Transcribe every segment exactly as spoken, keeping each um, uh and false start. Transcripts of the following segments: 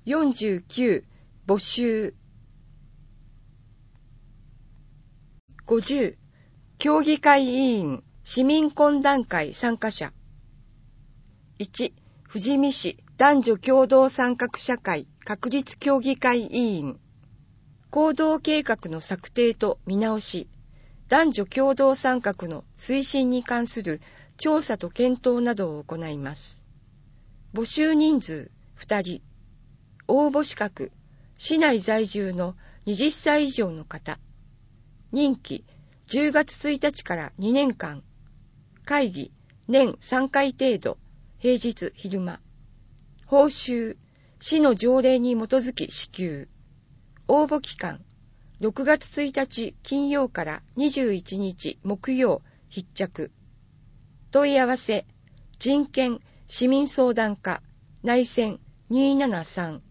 よんじゅうきゅう募集。ごじゅう協議会委員市民懇談会参加者。いち富士見市男女共同参画社会確立協議会委員行動計画の策定と見直し、男女共同参画の推進に関する調査と検討などを行います。募集人数ふたり。応募資格、市内在住のはたち以上の方。任期、じゅうがつついたちからにねんかん。会議、年さんかい程度。平日昼間。報酬、市の条例に基づき支給。応募期間、ろくがつついたち金曜からにじゅういちにち木曜必着。問い合わせ、人権市民相談課内線にーななさん。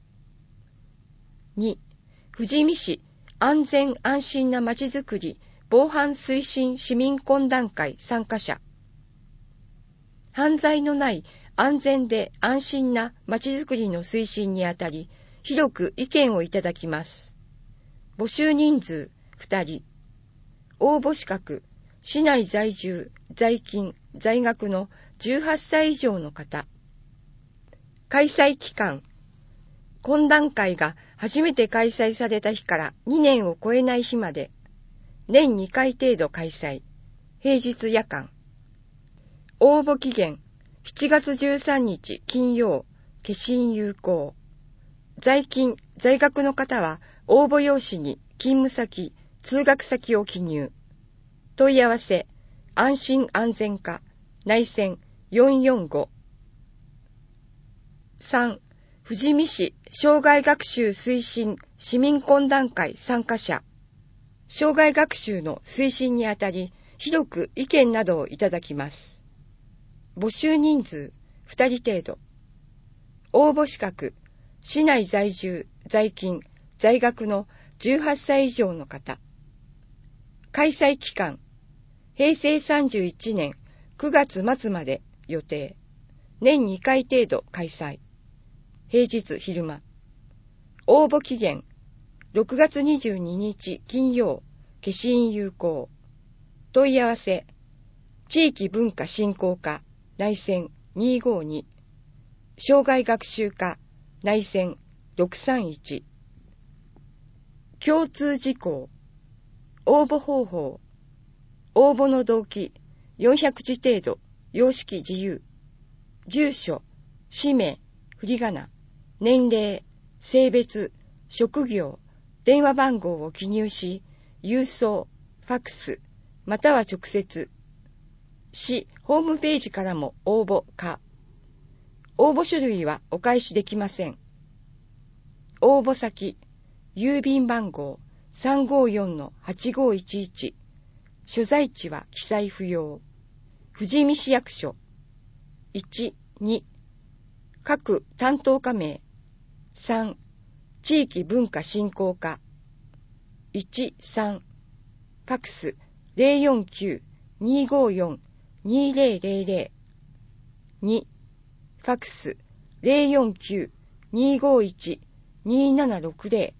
に富士見市安全安心なまちづくり防犯推進市民懇談会参加者。犯罪のない安全で安心なまちづくりの推進にあたり、広く意見をいただきます。募集人数ふたり。応募資格、市内在住、在勤、在学のじゅうはっさい以上の方。開催期間、懇談会が初めて開催された日からにねんを超えない日まで、年にかい程度開催。平日夜間。応募期限、しちがつじゅうさんにち金曜、消印有効。在勤、在学の方は応募用紙に勤務先、通学先を記入。問い合わせ、安心安全課、内線よんよんご。さん富士見市障害学習推進市民懇談会参加者。障害学習の推進にあたり、広く意見などをいただきます。募集人数ふたり程度。応募資格、市内在住、在勤、在学のじゅうはっさい以上の方。開催期間、へいせいさんじゅういちねんくがつまつまで予定。年にかい程度開催。平日昼間。応募期限、ろくがつにじゅうににち金曜、消印有効。問い合わせ、地域文化振興課、内線にーごーに。障害学習課、内線ろくさんいち。共通事項、応募方法、応募の動機、よんひゃくじ程度、様式自由。住所、氏名、振り仮名、年齢、性別、職業、電話番号を記入し、郵送、ファックス、または直接。市ホームページからも応募可。応募書類はお返しできません。応募先、郵便番号 さんごーよんのはちごーいちいち。所在地は記載不要。富士見市役所。いち、に、各担当課名。さん、地域文化振興課。いち、さん、ファックス ゼロよんきゅう にーごーよん にーぜろぜろぜろ。に、ファックス ゼロよんきゅう にーごーいち にーななろくぜろ。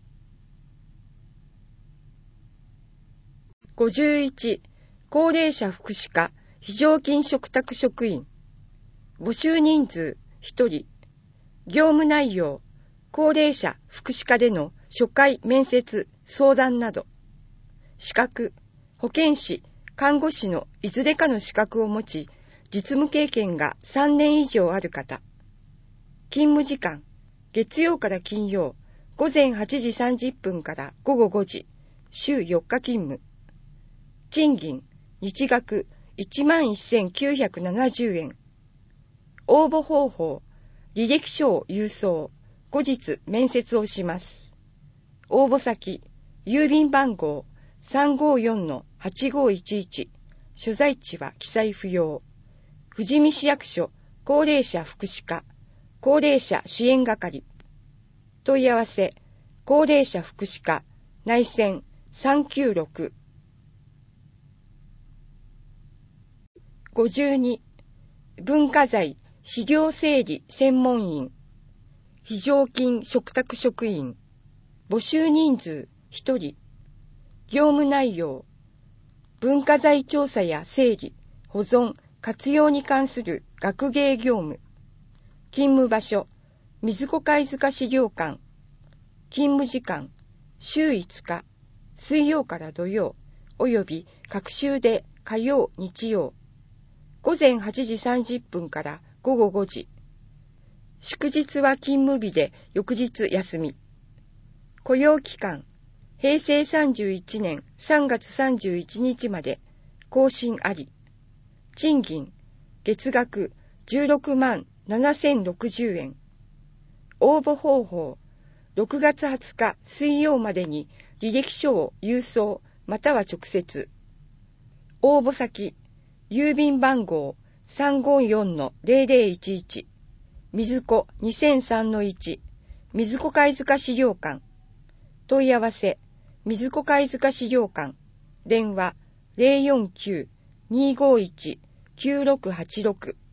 ごじゅういち高齢者福祉課非常勤嘱託職員。募集人数ひとり。業務内容、高齢者福祉課での初回面接相談など。資格、保健師看護師のいずれかの資格を持ち、実務経験がさんねん以上ある方。勤務時間、月曜から金曜、ごぜんはちじさんじゅっぷんからごごごじ、週よっか勤務。賃金、日額いちまんせんきゅうひゃくななじゅうえん。応募方法、履歴書を郵送、後日面接をします。応募先、郵便番号 さんごーよんのはちごーいちいち。所在地は記載不要。富士見市役所高齢者福祉課高齢者支援係。問い合わせ、高齢者福祉課内線さんきゅうろく。ごじゅうに文化財資料整理専門員。 非常勤嘱託職員。募集人数ひとり。業務内容。文化財調査や整理、保存、活用に関する学芸業務。勤務場所。水子貝塚資料館。勤務時間。週いつか。水曜から土曜、および各週で火曜、日曜。午前はちじさんじゅっぷんから午後ごじ。祝日は勤務日で翌日休み。雇用期間、へいせいさんじゅういちねんさんがつさんじゅういちにちまで、更新あり。賃金、月額じゅうろくまんななせんろくじゅうえん。応募方法、ろくがつはつか水曜までに履歴書を郵送または直接。応募先、郵便番号 さんごよんのゼロゼロいちいち、水子 にせんさんのいち、水子貝塚資料館。問い合わせ、水子貝塚資料館。電話 ゼロよんきゅう にーごーいち きゅうろくはちろく。